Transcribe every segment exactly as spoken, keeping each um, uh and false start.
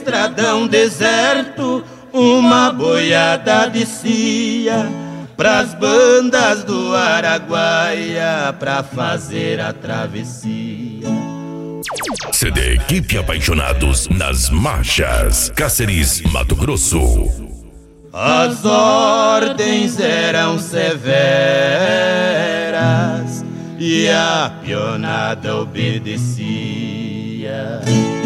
estradão deserto, uma boiada descia pras bandas do Araguaia pra fazer a travessia. C D Equipe Apaixonados nas Marchas, Cáceres, Mato Grosso. As ordens eram severas e a pionada obedecia.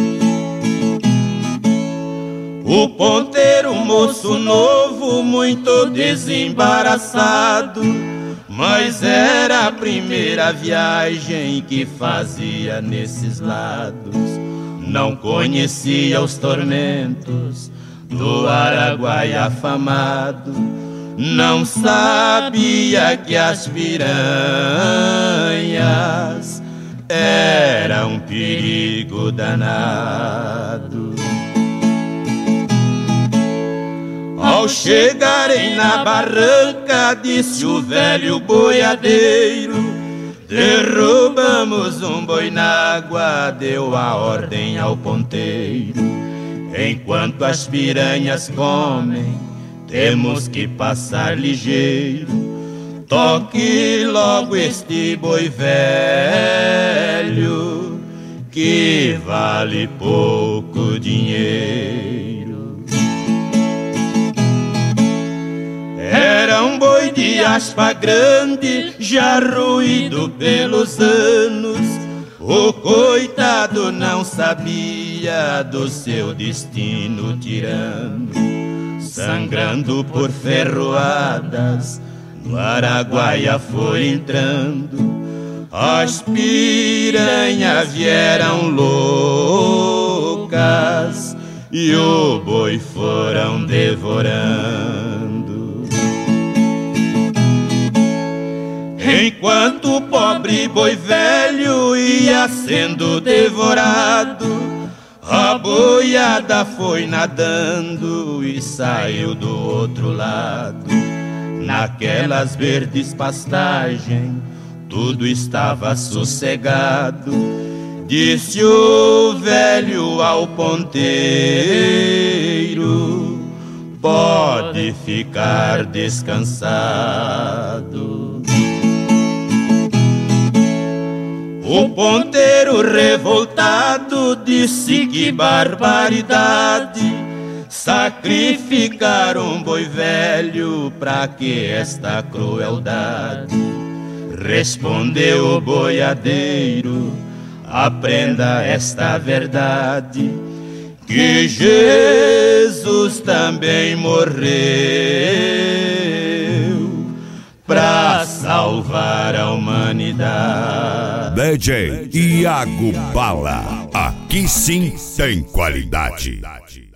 O ponteiro, moço novo, muito desembaraçado, mas era a primeira viagem que fazia nesses lados. Não conhecia os tormentos do Araguaia afamado, não sabia que as piranhas eram um perigo danado. Ao chegarem na barranca, disse o velho boiadeiro: derrubamos um boi na água, deu a ordem ao ponteiro. Enquanto as piranhas comem, temos que passar ligeiro. Toque logo este boi velho, que vale pouco dinheiro. Era um boi de aspa grande, já ruído pelos anos. O coitado não sabia do seu destino tirano. Sangrando por ferroadas, no Araguaia foi entrando. As piranhas vieram loucas e o boi foram devorando. Enquanto o pobre boi velho ia sendo devorado, a boiada foi nadando e saiu do outro lado. Naquelas verdes pastagens, tudo estava sossegado. Disse o velho ao ponteiro: pode ficar descansado. O ponteiro revoltado disse: que barbaridade, sacrificar um boi velho, pra que esta crueldade? Respondeu o boiadeiro: aprenda esta verdade, que Jesus também morreu pra salvar a humanidade. D J Iago Bala, aqui sim tem qualidade.